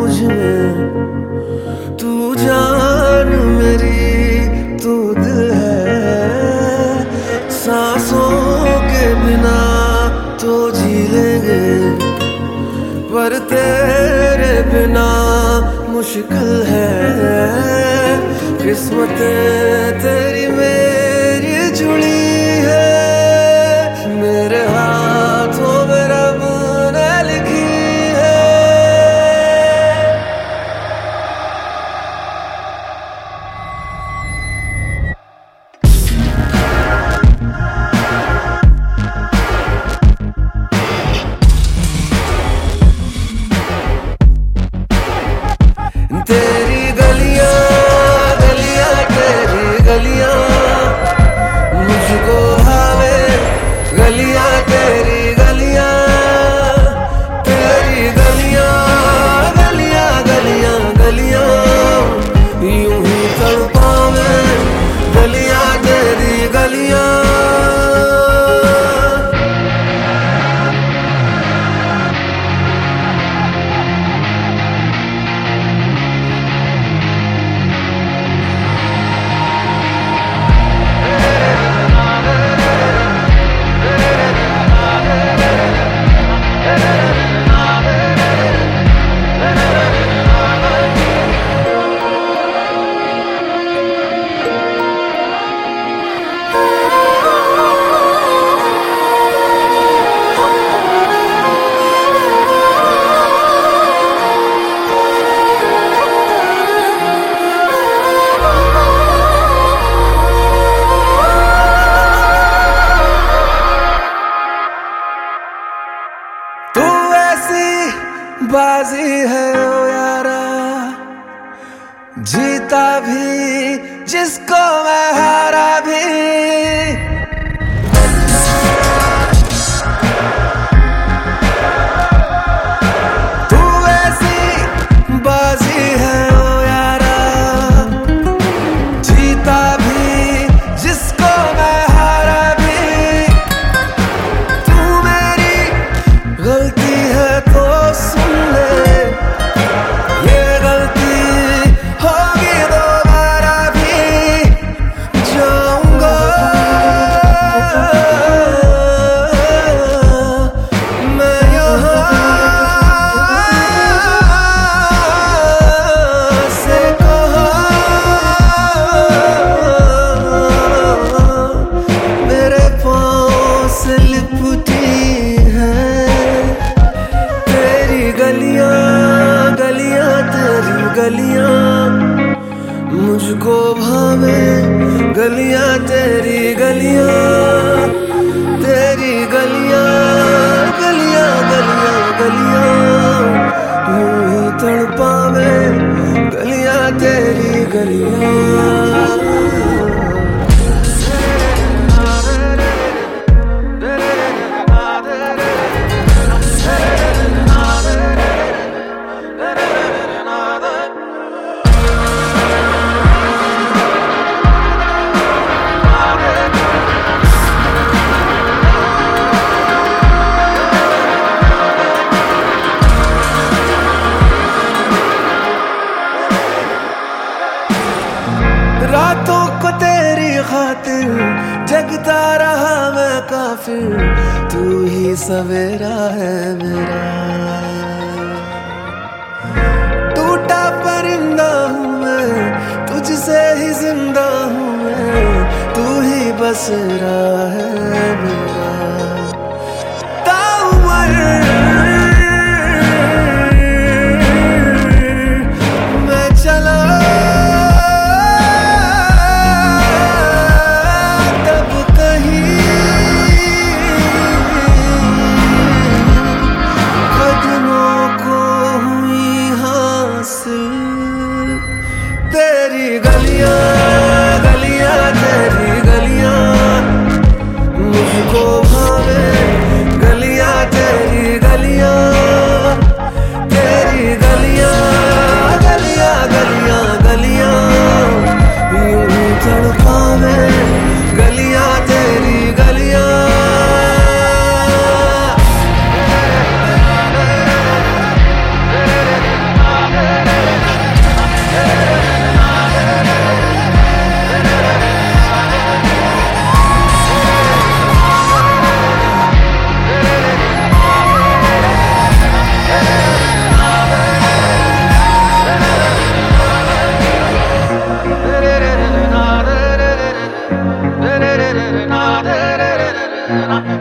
मुझ में। तू जान मेरी तू दिल है, सांसों के बिना तो जी लेंगे, पर तेरे बिना मुश्किल है। किस्मत तेरी मेरी जुड़ी है, मेरे हाथों में रब ने लिखी है। तेरी गलियां गलियां तेरी गलियां मुझको भावे, गलियां तेरी गलियां, तेरी गलियां गलियां गलियां गलियां यूं ही तड़पावे, गलियां तेरी गलियां। बाजी है ओ यारा, जीता भी जिसको मैं हारा भी। तू ऐसी बाजी है ओ यारा, जीता भी जिसको मैं हारा भी। तू मेरी गलती है तो सुन ले, ये गलती होगी दोबारा भी जाऊंगा। मैं यहाँ से कहाँ, मेरे पाँव से लिपटी गलियां गलियां तेरी गलियां मुझको भावे, गलियां तेरी गलियां, तेरी गलियां गलियां गलियां गलियां यूं ही तड़पावे, गलियां तेरी गलियां। रातों को तेरी खातिर जगता रहा मैं काफिर, तू ही सवेरा है मेरा। टूटा परिंदा हूँ मैं, तुझसे ही जिंदा हूँ मैं, तू ही बसेरा है मेरा। ताउम्र मैं चला तेरी गलियां गलियां तेरी गलियां मुझको भावे, गलियां तेरी गलियां, तेरी गलियां गलियां गलियां गलियां यूं ही तड़पावे, गलियां तेरी गलियां। Thank